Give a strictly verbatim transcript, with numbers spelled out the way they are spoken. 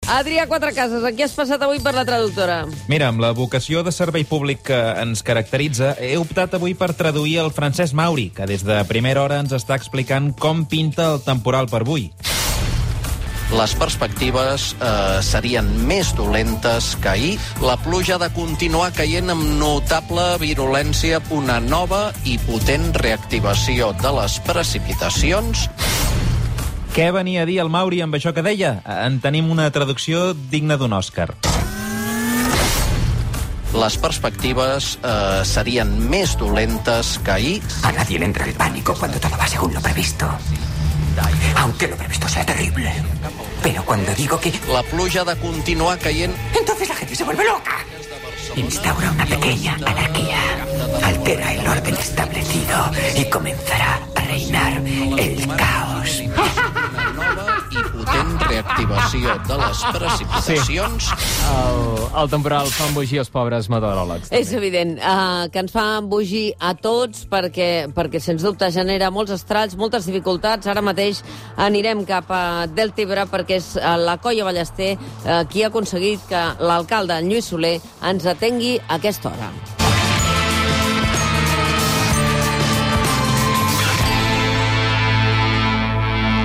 Adrià Quatrecases, en què has passat avui per la traductora? Mira, amb la vocació de servei públic que ens caracteritza, he optat avui per traduir el Francesc Mauri, que des de primera hora ens està explicant com pinta el temporal per avui. Les perspectives eh, serien més dolentes que ahir. La pluja ha de continuar caient amb notable virulència, una nova i potent reactivació de les precipitacions. Què venia a dir el Mauri amb això que deia? En tenim una traducció digna d'un Òscar. Les perspectives eh, serien més dolentes que ahir. A nadie le entra el pánico cuando todo va según lo previsto. Aunque lo previsto sea terrible. Pero cuando digo que... La pluja ha de continuar caient... Entonces la gente se vuelve loca. Instaura una pequeña anarquía. Altera el orden establecido y comenzará a reinar el caos. Una nova i potent reactivació de les precipitacions. Sí. El, el temporal fa embogir els pobres meteoròlegs. És evident uh, que ens fa embogir a tots perquè, perquè, sens dubte, genera molts estralls, moltes dificultats. Ara mateix anirem cap a Deltebre perquè és uh, la Colla Ballester uh, qui ha aconseguit que l'alcalde, en Lluís Soler, ens atengui a aquesta hora.